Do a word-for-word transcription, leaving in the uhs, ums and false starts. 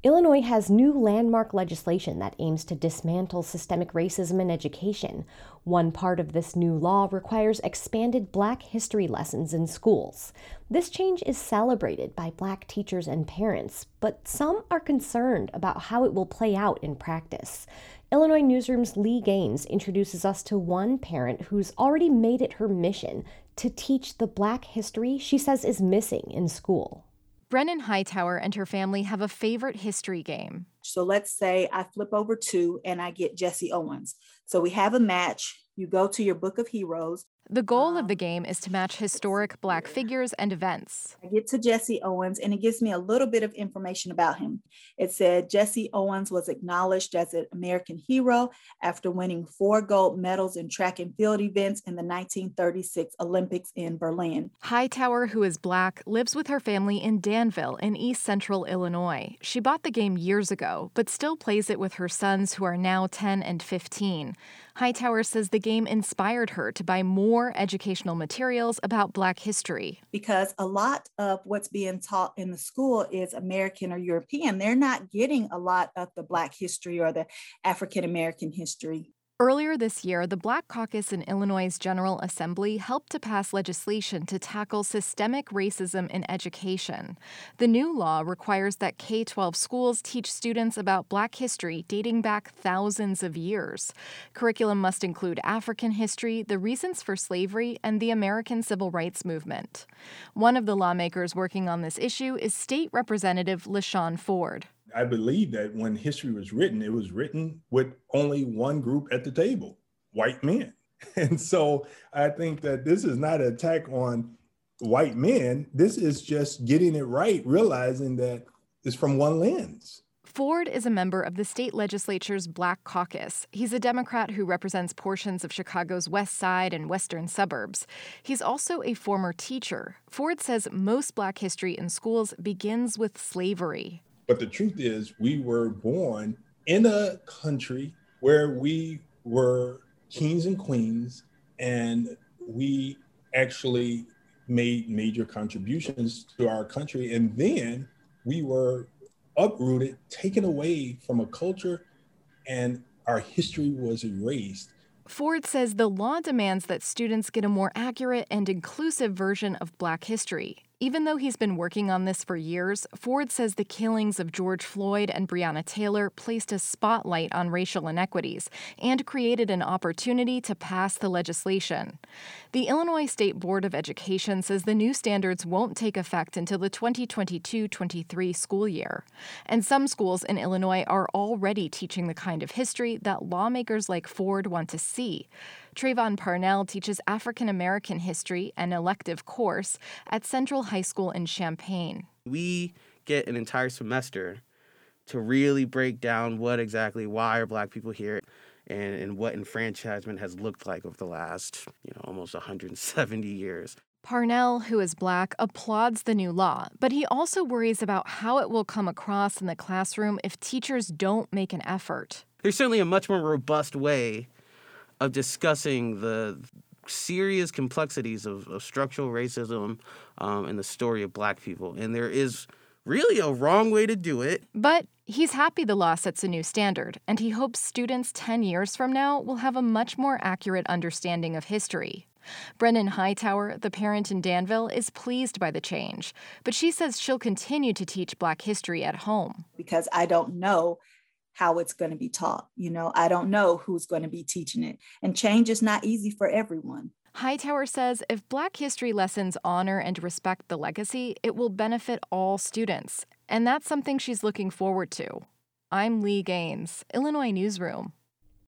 Illinois has new landmark legislation that aims to dismantle systemic racism in education. One part of this new law requires expanded Black history lessons in schools. This change is celebrated by Black teachers and parents, but some are concerned about how it will play out in practice. Illinois Newsroom's Lee Gaines introduces us to one parent who's already made it her mission to teach the Black history she says is missing in school. Brennan Hightower and her family have a favorite history game. So let's say I flip over two and I get Jesse Owens. So we have a match. You go to your book of heroes. The goal of the game is to match historic Black figures and events. I get to Jesse Owens, and it gives me a little bit of information about him. It said Jesse Owens was acknowledged as an American hero after winning four gold medals in track and field events in the nineteen thirty-six Olympics in Berlin. Hightower, who is Black, lives with her family in Danville in East Central Illinois. She bought the game years ago, but still plays it with her sons, who are now ten and fifteen. Hightower says the game inspired her to buy more educational materials about Black history. Because a lot of what's being taught in the school is American or European. They're not getting a lot of the Black history or the African American history. Earlier this year, the Black Caucus in Illinois' General Assembly helped to pass legislation to tackle systemic racism in education. The new law requires that K twelve schools teach students about Black history dating back thousands of years. Curriculum must include African history, the reasons for slavery, and the American Civil Rights Movement. One of the lawmakers working on this issue is State Representative LaShawn Ford. I believe that when history was written, it was written with only one group at the table, white men. And so I think that this is not an attack on white men. This is just getting it right, realizing that it's from one lens. Ford is a member of the state legislature's Black Caucus. He's a Democrat who represents portions of Chicago's west side and western suburbs. He's also a former teacher. Ford says most Black history in schools begins with slavery. But the truth is, we were born in a country where we were kings and queens, and we actually made major contributions to our country. And then we were uprooted, taken away from a culture, and our history was erased. Ford says the law demands that students get a more accurate and inclusive version of Black history. Even though he's been working on this for years, Ford says the killings of George Floyd and Breonna Taylor placed a spotlight on racial inequities and created an opportunity to pass the legislation. The Illinois State Board of Education says the new standards won't take effect until the twenty twenty-two twenty-three school year. And some schools in Illinois are already teaching the kind of history that lawmakers like Ford want to see. Trayvon Parnell teaches African American history, an elective course, at Central High School in Champaign. We get an entire semester to really break down what exactly, why are Black people here, and, and what enfranchisement has looked like over the last, you know, almost one hundred seventy years. Parnell, who is Black, applauds the new law, but he also worries about how it will come across in the classroom if teachers don't make an effort. There's certainly a much more robust way of discussing the serious complexities of, of structural racism um, and the story of Black people. And there is really a wrong way to do it. But he's happy the law sets a new standard, and he hopes students ten years from now will have a much more accurate understanding of history. Brennan Hightower, the parent in Danville, is pleased by the change, but she says she'll continue to teach Black history at home. Because I don't know how it's going to be taught. You know, I don't know who's going to be teaching it. And change is not easy for everyone. Hightower says if Black history lessons honor and respect the legacy, it will benefit all students. And that's something she's looking forward to. I'm Lee Gaines, Illinois Newsroom.